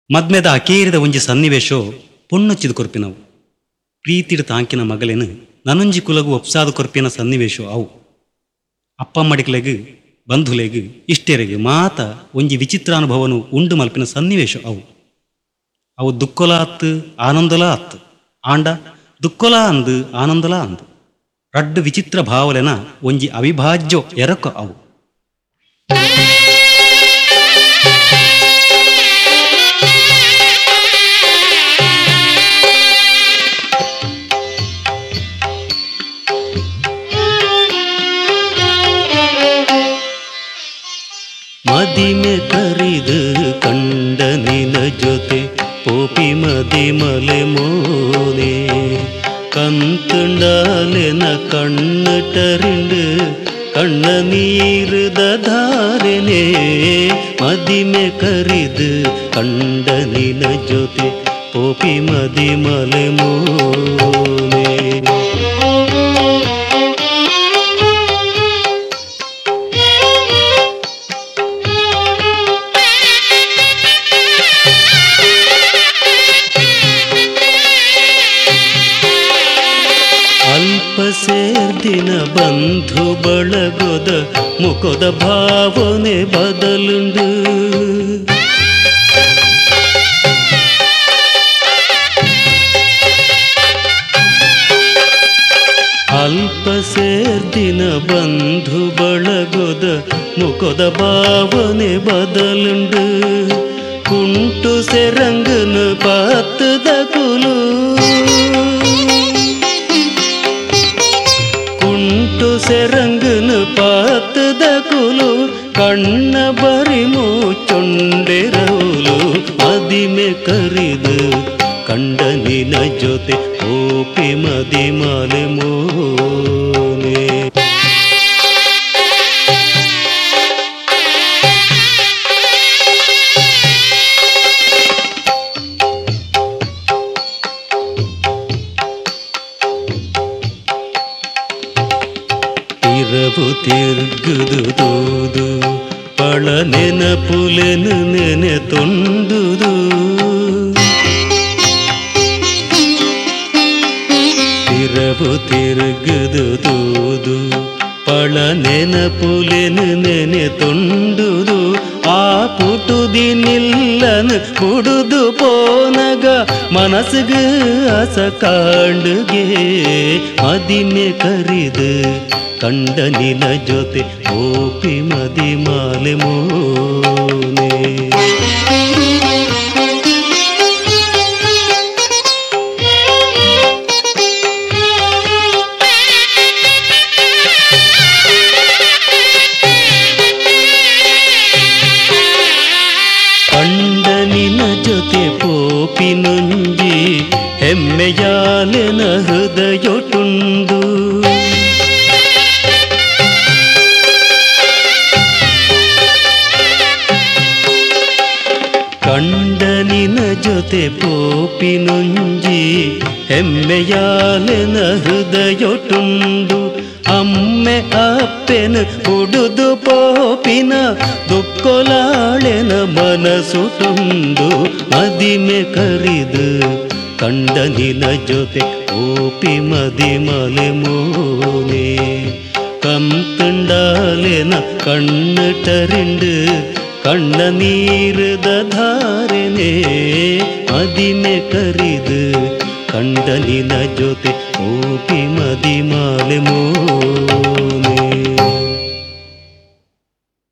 ಮದ್ಮೆದ ಅಕೇರಿದ ಒಂಜಿ ಸನ್ನಿವೇಶೋ ಪೊಣ್ಣೊಚ್ಚಿದ ಕೊರ್ಪಿನವು. ಪ್ರೀತಿಡ್ ತಾಂಕಿನ ಮಗಲೇನು ನನೊಂಜಿ ಕುಲಗು ಒಪ್ಸಾದ ಕೊರ್ಪಿನ ಸನ್ನಿವೇಶೋ ಅವು. ಅಪ್ಪಮ್ಮಡಿಕ್ಲೆಗ್ ಬಂಧುಲೆಗ್ ಇಷ್ಟೆರೆಗ್ ಮಾತ ಒಂಜಿ ವಿಚಿತ್ರಾನುಭವನು ಉಂಡು ಮಲ್ಪಿನ ಸನ್ನಿವೇಶ ಅವು. ಅವು ದುಕ್ಕೊಲ ಅತ್ತು ಆನಂದಲ ಅತ್ತು. ಆಂಡ ದುಕ್ಕೊಲ ಅಂದು ಆನಂದಲ ಅಂದು ರಡ್ಡು ವಿಚಿತ್ರ ಭಾವಲೆನ ಒಂಜಿ ಅವಿಭಾಜ್ಯ ಎರಕ ಅವು. ಮದಿಮೆ ಕರಿದು ಕಂಡ ನಿನ ಜೊತೆ ಪೋಪಿ ಮದಿ ಮಲೆ ಮೋನೆ ಕಂತುಂಡಾಲೆನ ಕಣ್ಣಟರಿಂಡು ಕಣ್ಣ ನೀರುದ ಧಾರೆನೆ. ಮದಿಮೆ ಕರಿದು ಕಂಡ ನಿನ ಜೊತೆ ಪೋಪಿ ಮದಿ ಮಲೆ ಮೋನೆ. ಸೇರ್ದಿನ ಬಂಧು ಬಳಗೊದ ಮುಖದ ಭಾವನೆ ಬದಲುಂಡು. ಅಲ್ಪ ಸೇರ್ದಿನ ಬಂಧು ಬಳಗೊದ ಮುಖದ ಭಾವನೆ ಬದಲುಂಡು. ಕುಂಟು ಸೆರಂಗನು ಪಾತದ ಕುಲು ಸೆರಂಗನು ಪಾತದ ಕುಲು ಕಣ್ಣ ಬರಿ ಮುಚ್ಚೊಂಡೆರವುಲು. ಮದಿಮೆ ಕರಿದು ಕಂಡ ನಿನ ಜೊತೆ ಓಪಿ ಮದಿ ಮಾಲೆ ಮೋನೆ. ಇರವು ತಿರ್ಗುದು ತೋದು ಪಳ ನೆನಪುಲೆನು ನೆನೆ ತೊಂದುದು. ಇರವು ತಿರ್ಗುದು ತೋದು ಪಳ ನೆನಪುಲೆನು ನೆನೆ ತೊಂದುದು. ಆ ಪುಟುದಿ ನಿಲ್ಲನು ಕುಡುದು ಪೋನಗ ಮನಸ್ಸಿಗೆ ಅಸ ಕಾಂಡುಗೆ. ಮದಿಮೆ ಕರಿದು ಕಂಡ ನಿನ ಜೊತೆ ಓಪಿ ಮದಿ ಮಾಲೆ ಮೋನೆ. ಕಂಡ ನಿನ ಜೊತೆ ಪೋಪಿ ನುಂಜಿ ಹೆಮ್ಮೆಯಾಲೆನ ಹೃದಯೊಟುಂಡು. ಕಂಡ ನಿನ ಜೊತೆ ಪೋಪಿ ನುಂಜಿ ಹೆಮ್ಮೆಯಾಲೆನ ಹೃದಯೊಟುಂಡು. ಅಮ್ಮೆ ಅಪ್ಪೆನ ಕುಡುದು ಪೋಪಿನ ದುಕ್ಕೊಲಾಳೆನ ಮನಸುಟುಂಡು. ಮದಿಮೆ ಕರಿದು ಕಂಡ ನಿನ ಜೊತೆ ಓಪಿ ಮದಿ ಮಲೆ ಮೋನೆ. ಕಂತುಂಡಾಲೆನ ಕಣ್ಣಟರಿಂಡು ಕಣ್ಣ ನೀರುದ ಧಾರೆನೆ. ಮದಿಮೆ ಕರಿದು ಕಂಡ ನಿನ ಜೊತೆ ಓಪಿ ಮದಿ ಮಾಲೆ ಮೋ